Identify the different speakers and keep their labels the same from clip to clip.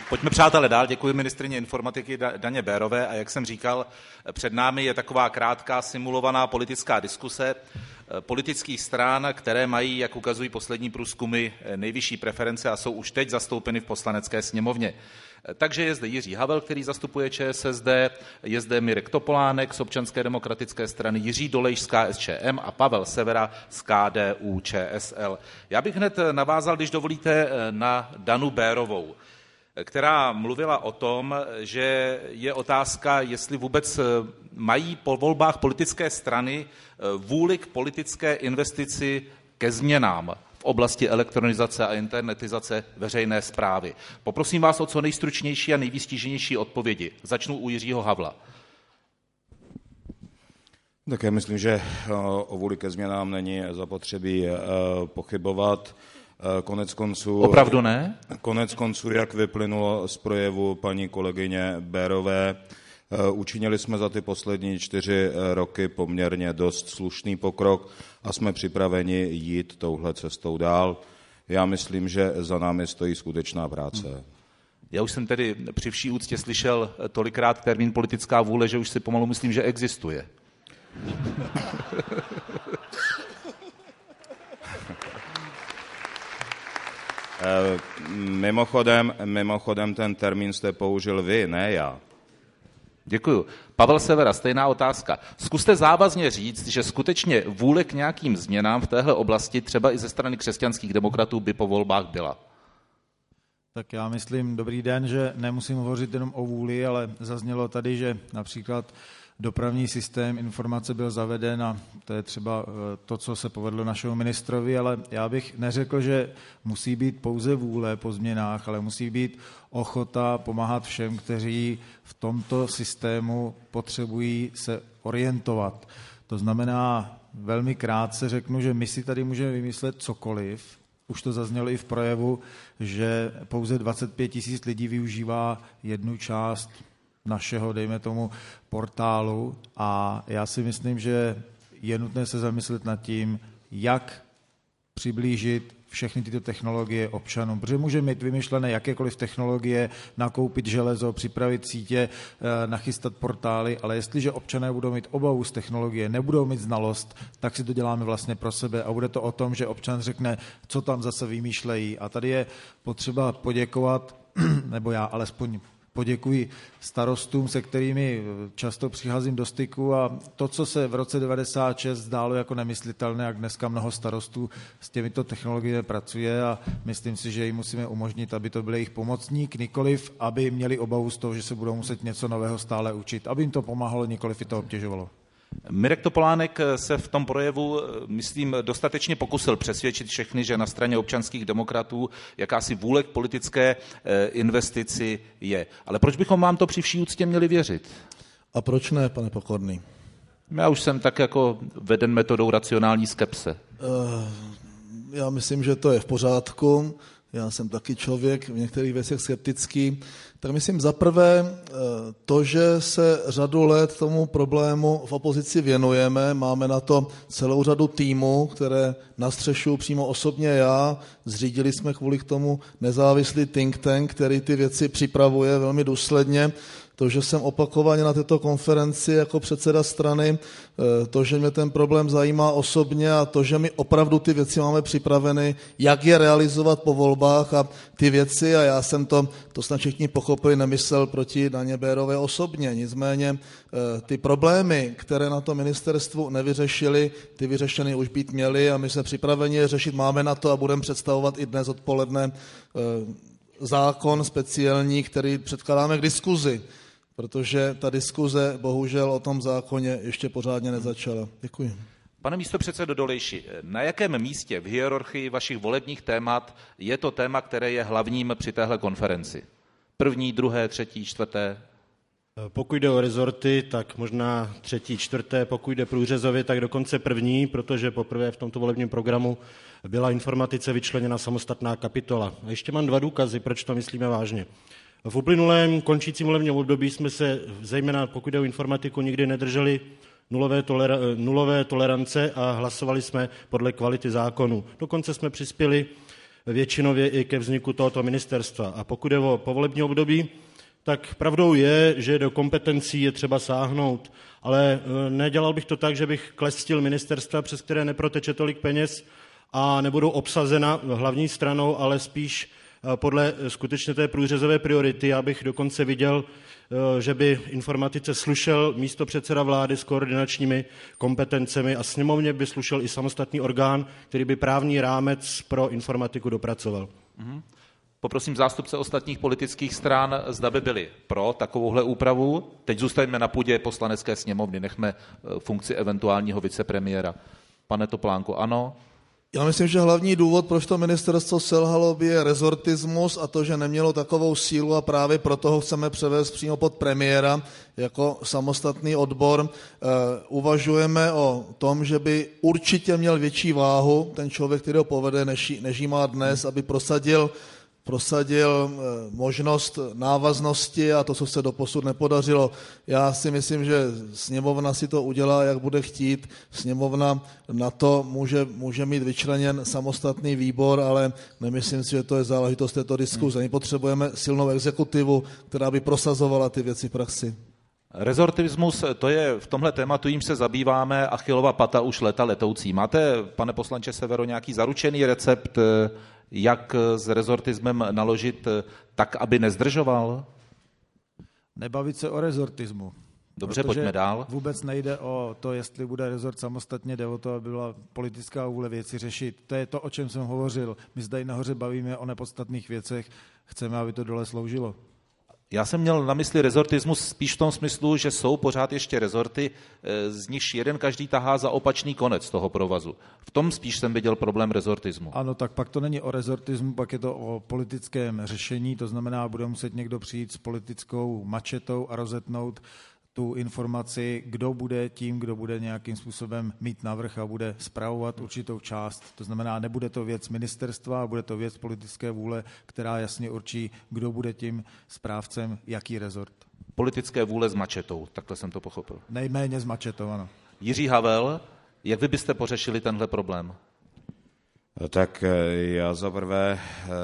Speaker 1: Pojďme, přátelé, dál. Děkuji ministryni informatiky Daně Bérové a jak jsem říkal, před námi je taková krátká simulovaná politická diskuse politických stran, které mají, jak ukazují poslední průzkumy, nejvyšší preference a jsou už teď zastoupeny v Poslanecké sněmovně. Takže je zde Jiří Havel, který zastupuje ČSSD, je zde Mirek Topolánek z Občanské demokratické strany, Jiří Dolejš z KSČM a Pavel Severa z KDU ČSL. Já bych hned navázal, když dovolíte, na Danu Bérovou, která mluvila o tom, že je otázka, jestli vůbec mají po volbách politické strany vůli k politické investici ke změnám v oblasti elektronizace a internetizace veřejné správy. Poprosím vás o co nejstručnější a nejvýstižnější odpovědi. Začnu u Jiřího Havla.
Speaker 2: Tak já myslím, že o vůli ke změnám není zapotřebí pochybovat. Konec konců...
Speaker 1: Opravdu ne?
Speaker 2: Konec konců, jak vyplynulo z projevu paní kolegyně Bérové, učinili jsme za ty poslední 4 roky poměrně dost slušný pokrok a jsme připraveni jít touhle cestou dál. Já myslím, že za námi stojí skutečná práce.
Speaker 1: Já už jsem tedy při vší úctě slyšel tolikrát termín politická vůle, že už si pomalu myslím, že existuje.
Speaker 2: Mimochodem ten termín jste použil vy, ne já.
Speaker 1: Děkuju. Pavel Severa, stejná otázka. Zkuste závazně říct, že skutečně vůle k nějakým změnám v téhle oblasti, třeba i ze strany křesťanských demokratů, by po volbách byla.
Speaker 3: Tak já myslím, dobrý den, že nemusím hovořit jenom o vůli, ale zaznělo tady, že například dopravní systém informace byl zaveden a to je třeba to, co se povedlo našemu ministrovi, ale já bych neřekl, že musí být pouze vůle po změnách, ale musí být ochota pomáhat všem, kteří v tomto systému potřebují se orientovat. To znamená, velmi krátce řeknu, že my si tady můžeme vymyslet cokoliv. Už to zaznělo i v projevu, že pouze 25 000 lidí využívá jednu část našeho, dejme tomu, portálu a já si myslím, že je nutné se zamyslet nad tím, jak přiblížit všechny tyto technologie občanům, protože můžeme mít vymyšlené jakékoliv technologie, nakoupit železo, připravit sítě, nachystat portály, ale jestliže občané budou mít obavu z technologie, nebudou mít znalost, tak si to děláme vlastně pro sebe a bude to o tom, že občan řekne, co tam zase vymýšlejí. A tady je potřeba poděkovat, nebo já alespoň poděkuji starostům, se kterými často přicházím do styku a to, co se v roce 1996 zdálo jako nemyslitelné, jak dneska mnoho starostů s těmito technologiemi pracuje a myslím si, že jim musíme umožnit, aby to byl jejich pomocník, nikoliv, aby měli obavu z toho, že se budou muset něco nového stále učit, aby jim to pomáhalo, nikoliv i to obtěžovalo.
Speaker 1: Mirek Topolánek se v tom projevu, myslím, dostatečně pokusil přesvědčit všechny, že na straně občanských demokratů jakási vůle k politické investici je. Ale proč bychom vám to při vší úctě měli věřit?
Speaker 4: A proč ne, pane Pokorný?
Speaker 1: Já už jsem tak jako veden metodou racionální skepse.
Speaker 4: Já myslím, že to je v pořádku. Já jsem taky člověk v některých věcech skeptický. Tak myslím zaprvé to, že se řadu let tomu problému v opozici věnujeme, máme na to celou řadu týmů, které nastřešuju přímo osobně já, zřídili jsme kvůli k tomu nezávislý think tank, který ty věci připravuje velmi důsledně. To, že jsem opakovaně na této konferenci jako předseda strany, to, že mě ten problém zajímá osobně a to, že my opravdu ty věci máme připraveny, jak je realizovat po volbách a ty věci, a já jsem to snad všichni pochopili, nemyslel proti Daně Bérové osobně. Nicméně ty problémy, které na to ministerstvu nevyřešili, ty vyřešeny už být měly a my jsme připraveni je řešit, máme na to a budeme představovat i dnes odpoledne zákon speciální, který předkládáme k diskuzi, protože ta diskuze bohužel o tom zákoně ještě pořádně nezačala. Děkuji.
Speaker 1: Pane místopředsedo Dolejši, na jakém místě v hierarchii vašich volebních témat je to téma, které je hlavním při téhle konferenci? První, druhé, třetí, čtvrté?
Speaker 5: Pokud jde o rezorty, tak možná třetí, čtvrté, pokud jde průřezově, tak dokonce první, protože poprvé v tomto volebním programu byla informatice vyčleněna samostatná kapitola. A ještě mám 2 důkazy, proč to myslíme vážně. V uplynulém končícím volebním období jsme se, zejména pokud jde o informatiku, nikdy nedrželi nulové tolerance a hlasovali jsme podle kvality zákonů. Dokonce jsme přispěli většinově i ke vzniku tohoto ministerstva. A pokud je o povolební období, tak pravdou je, že do kompetencí je třeba sáhnout, ale nedělal bych to tak, že bych klestil ministerstva, přes které neproteče tolik peněz a nebudou obsazena hlavní stranou, ale spíš podle skutečně té průřezové priority. Já bych dokonce viděl, že by informatice slušel místopředseda vlády s koordinačními kompetencemi a sněmovně by slušel i samostatný orgán, který by právní rámec pro informatiku dopracoval.
Speaker 1: Poprosím zástupce ostatních politických stran, zda by byli pro takovouhle úpravu. Teď zůstaňme na půdě Poslanecké sněmovny, nechme funkci eventuálního vicepremiéra. Pane Topolánku, ano?
Speaker 4: Já myslím, že hlavní důvod, proč to ministerstvo selhalo, je rezortismus a to, že nemělo takovou sílu a právě proto ho chceme převést přímo pod premiéra jako samostatný odbor. Uvažujeme o tom, že by určitě měl větší váhu ten člověk, který ho povede, než jí má dnes, aby prosadil možnost návaznosti a to, co se doposud nepodařilo. Já si myslím, že sněmovna si to udělá, jak bude chtít. Sněmovna na to může mít vyčleněn samostatný výbor, ale nemyslím si, že to je záležitost této diskuze. My potřebujeme silnou exekutivu, která by prosazovala ty věci v praxi.
Speaker 1: Rezortismus, to je v tomhle tématu, jim se zabýváme, Achillova pata už leta letoucí. Máte, pane poslanče Severo, nějaký zaručený recept, jak s rezortismem naložit tak, aby nezdržoval?
Speaker 3: Nebavit se o rezortismu.
Speaker 1: Dobře, pojďme dál.
Speaker 3: Vůbec nejde o to, jestli bude rezort samostatně, jde o to, aby byla politická vůle věci řešit. To je to, o čem jsem hovořil. My zde nahoře bavíme o nepodstatných věcech, chceme, aby to dole sloužilo.
Speaker 1: Já jsem měl na mysli rezortismus spíš v tom smyslu, že jsou pořád ještě rezorty, z nichž jeden každý tahá za opačný konec toho provazu. V tom spíš jsem viděl problém rezortismu.
Speaker 3: Ano, tak pak to není o rezortismu, pak je to o politickém řešení, to znamená, bude muset někdo přijít s politickou mačetou a rozetnout tu informaci, kdo bude tím, kdo bude nějakým způsobem mít navrch a bude spravovat určitou část. To znamená, nebude to věc ministerstva, bude to věc politické vůle, která jasně určí, kdo bude tím správcem, jaký rezort.
Speaker 1: Politické vůle s mačetou, takhle jsem to pochopil.
Speaker 3: Nejméně s mačetou, ano.
Speaker 1: Jiří Havel, jak vy byste pořešili tenhle problém?
Speaker 2: Tak já zaprvé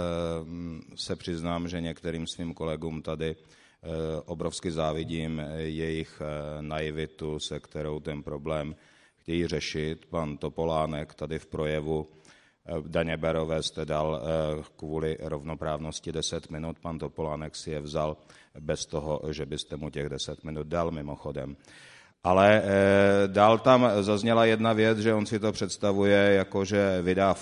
Speaker 2: se přiznám, že některým svým kolegům tady obrovsky závidím jejich naivitu, se kterou ten problém chtějí řešit. Pan Topolánek tady v projevu Daně Berové jste dal kvůli rovnoprávnosti 10 minut. Pan Topolánek si je vzal bez toho, že byste mu těch 10 minut dal mimochodem. Ale dál tam zazněla jedna věc, že on si to představuje jako, že vydá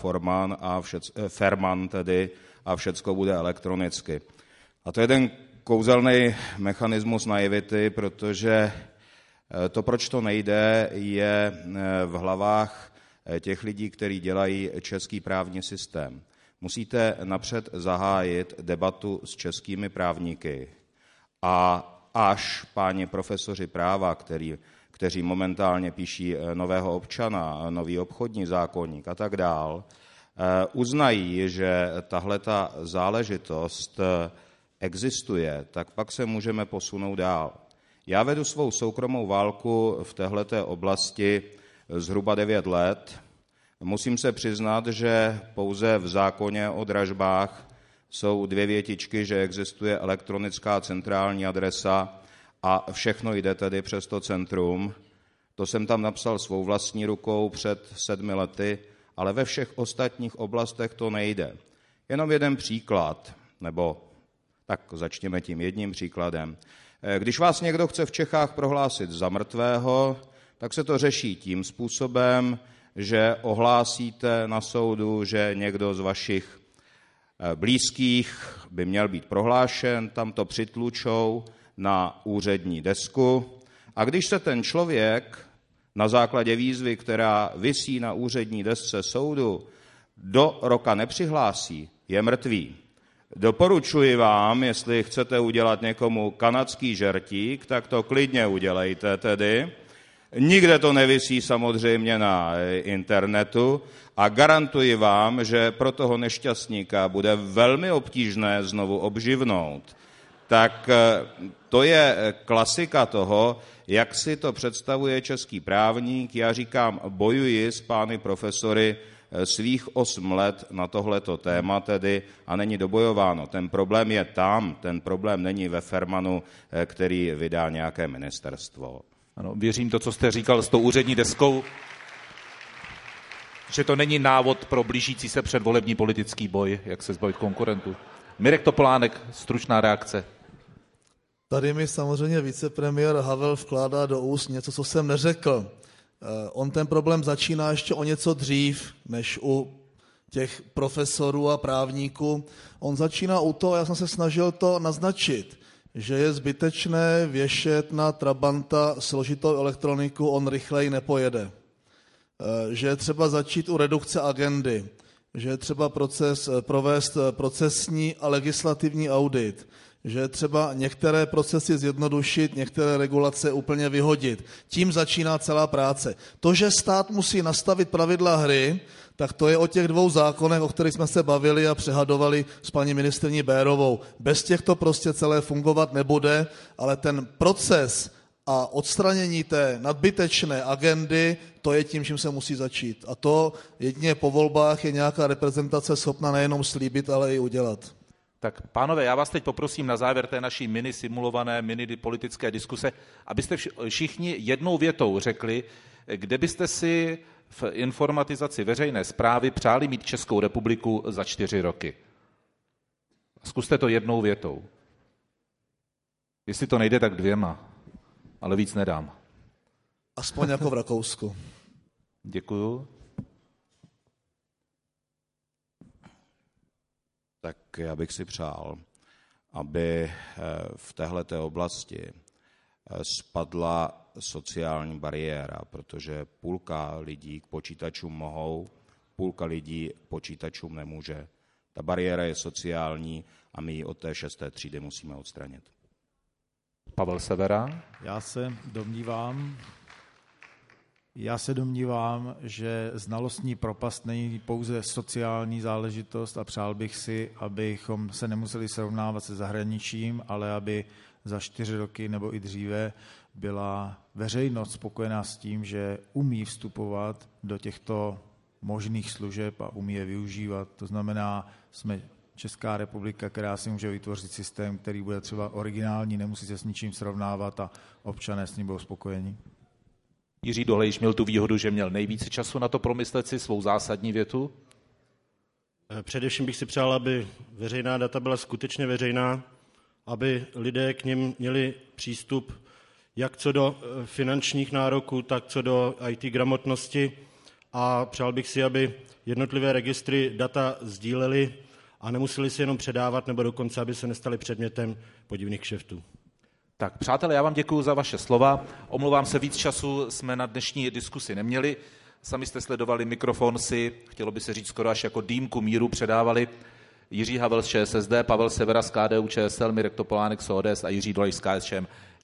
Speaker 2: Ferman tedy a všecko bude elektronicky. A to je ten kouzelný mechanismus naivity, protože to, proč to nejde, je v hlavách těch lidí, kteří dělají český právní systém. Musíte napřed zahájit debatu s českými právníky a až páni profesoři práva, kteří momentálně píší nového občana, nový obchodní zákoník a tak dál, uznají, že tahleta záležitost existuje, tak pak se můžeme posunout dál. Já vedu svou soukromou válku v téhleté oblasti zhruba 9 let. Musím se přiznat, že pouze v zákoně o dražbách jsou 2 větičky, že existuje elektronická centrální adresa a všechno jde tedy přes to centrum. To jsem tam napsal svou vlastní rukou před 7 lety, ale ve všech ostatních oblastech to nejde. Jenom jeden příklad, nebo tak začněme tím jedním příkladem. Když vás někdo chce v Čechách prohlásit za mrtvého, tak se to řeší tím způsobem, že ohlásíte na soudu, že někdo z vašich blízkých by měl být prohlášen, tam to přitlučou na úřední desku a když se ten člověk na základě výzvy, která visí na úřední desce soudu, do roka nepřihlásí, je mrtvý. Doporučuji vám, jestli chcete udělat někomu kanadský žertík, tak to klidně udělejte tedy. Nikde to nevisí samozřejmě na internetu a garantuji vám, že pro toho nešťastníka bude velmi obtížné znovu obživnout. Tak to je klasika toho, jak si to představuje český právník. Já říkám, bojuji s pány profesory svých 8 let na tohleto téma tedy a není dobojováno. Ten problém je tam, ten problém není ve Fermanu, který vydá nějaké ministerstvo.
Speaker 1: Ano, věřím to, co jste říkal s tou úřední deskou, že to není návod pro blížící se předvolební politický boj, jak se zbavit konkurentů. Mirek Topolánek, stručná reakce.
Speaker 4: Tady mi samozřejmě vicepremiér Havel vkládá do úst něco, co jsem neřekl. On ten problém začíná ještě o něco dřív, než u těch profesorů a právníků. On začíná u toho, já jsem se snažil to naznačit, že je zbytečné věšet na Trabanta složitou elektroniku, on rychleji nepojede. Že je třeba začít u redukce agendy, že je třeba provést procesní a legislativní audit, že je třeba některé procesy zjednodušit, některé regulace úplně vyhodit. Tím začíná celá práce. To, že stát musí nastavit pravidla hry, tak to je o těch 2 zákonech, o kterých jsme se bavili a přehadovali s paní ministryní Bérovou. Bez těch to prostě celé fungovat nebude, ale ten proces a odstranění té nadbytečné agendy, to je tím, čím se musí začít. A to jedině po volbách je nějaká reprezentace schopna nejenom slíbit, ale i udělat.
Speaker 1: Tak pánové, já vás teď poprosím na závěr té naší simulované politické diskuse, abyste všichni jednou větou řekli, kde byste si v informatizaci veřejné správy přáli mít Českou republiku za 4 roky. Zkuste to jednou větou. Jestli to nejde, tak 2, ale víc nedám.
Speaker 4: Aspoň jako v Rakousku.
Speaker 1: Děkuju.
Speaker 2: Tak já bych si přál, aby v téhleté oblasti spadla sociální bariéra, protože půlka lidí k počítačům mohou, půlka lidí k počítačům nemůže. Ta bariéra je sociální a my ji od té 6. třídy musíme odstranit.
Speaker 1: Pavel Severa.
Speaker 3: Já se domnívám, že znalostní propast není pouze sociální záležitost a přál bych si, abychom se nemuseli srovnávat se zahraničím, ale aby za 4 roky nebo i dříve byla veřejnost spokojená s tím, že umí vstupovat do těchto možných služeb a umí je využívat. To znamená, jsme Česká republika, která si může vytvořit systém, který bude třeba originální, nemusí se s ničím srovnávat a občané s ním budou spokojení.
Speaker 1: Jiří Dolejš měl tu výhodu, že měl nejvíce času na to promyslet si svou zásadní větu.
Speaker 5: Především bych si přál, aby veřejná data byla skutečně veřejná, aby lidé k nim měli přístup jak co do finančních nároků, tak co do IT gramotnosti a přál bych si, aby jednotlivé registry data sdílely a nemuseli si jenom předávat, nebo dokonce, aby se nestaly předmětem podivných kšeftů.
Speaker 1: Tak, přátelé, já vám děkuji za vaše slova. Omlouvám se, víc času jsme na dnešní diskusi neměli. Sami jste sledovali mikrofon si, chtělo by se říct skoro až jako dýmku míru, předávali Jiří Havel z ČSSD, Pavel Severa z KDU ČSL, Mirek Topolánek z ODS a Jiří Dolejš z KSČM.